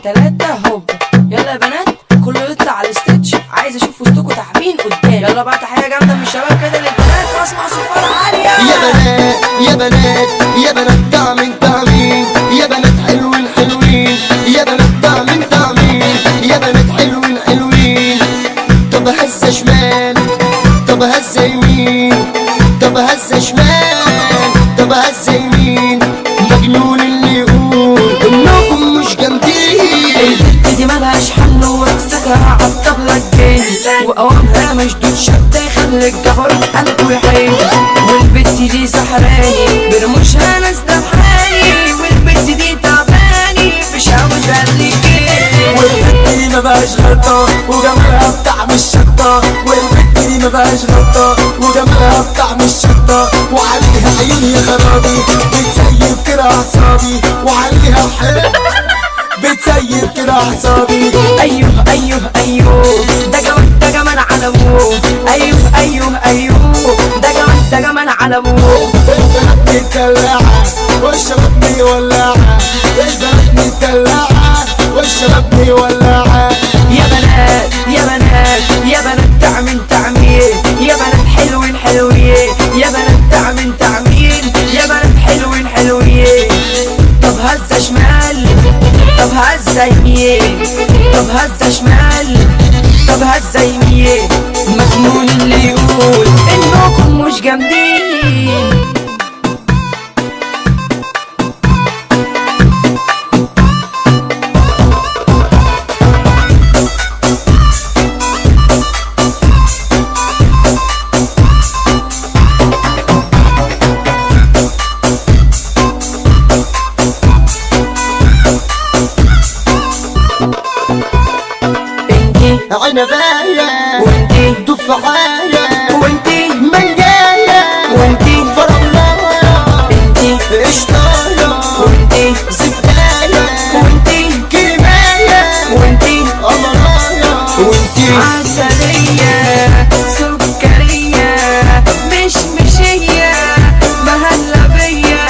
3 هوب. يلا يا بنات كله يطلع على الستيتش، عايز اشوف وسطكوا تعبين قدام. يلا بقى تحيه جامده من الشباب كده للبنات واسمع صفاره عاليه. يا بنات يا بنات يا بنات تعمين تعمين، يا بنات حلوين حلوين، يا بنات تعمين تعمين، يا بنات حلوين حلوين. طب هزه شمال، طب هزه يمين، طب هزه شمال، طب هزه يمين. مجنون اللي يقول انكم مش جامدين. البت دي ملهاش حل ورقصتها عالطبلة الجن، وقوامها مشدود شدة يخلي الجبر قلبه يحن. والبت دي سحراني برموشها ناس دبحاني، والبت دي تعباني بشاوتها اللي جن. والبت دي مبقاش غلطة وجمالها بطعم الشطة، والبت دي مبقاش غلطة وجمالها بطعم الشطة. وعليها عيون يا خرابي بتسيب كده اعصابي، وعليها حلو بتسيب كده اعصابي. ايوه ايوه ايوه ده جمال ده جمال على ابوه. ايوه ايوه ايوه ده جمال ده جمال على ابوه. البنات متدلعة والشباب مولعة، البنات متدلعة والشباب مولعة. يا بنات يا بنات يا بنات تعمين تعمين، يا بنات حلوين حلوين، يا بنات تعمين تعمين، يا بنات حلوين حلوين. طب هزة شمال، طب هزة يمين، طب هزة شمال، طب هزة يمين. مجنون اللي يقول انكم مش جامدين. عنباية وانتي تفاحية وانتي منجاية وانتي فراولاية انتي قشطاية وانتي زبداية وانتي كريماية وانتي قمراية وانتي عسلية سكرية مشمشية مهلبية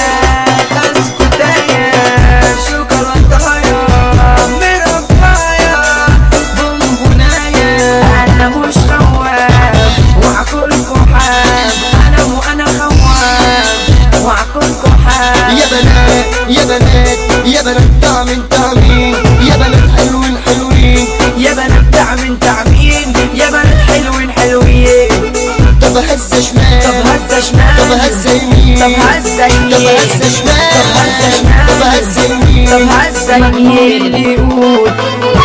بسكوتاية شوكولاتاية مرباية بونبوناية. أنا مش خواف وعكلكوا حاب، أنا خواف وعكلكوا حاب. يا بنات يا بنات يا بنات تعمين تعمين، يا بنات حلوين حلوين، يا بنات تعمين تعمين، يا بنات حلوين حلوين. طب هزه شمال، طب هزة شمال، طب هزه يمين، طب هزة طب يمين، هزه شمال، طب هزة شمال، طب هزه يمين. طب هزة يمين. اللي يقول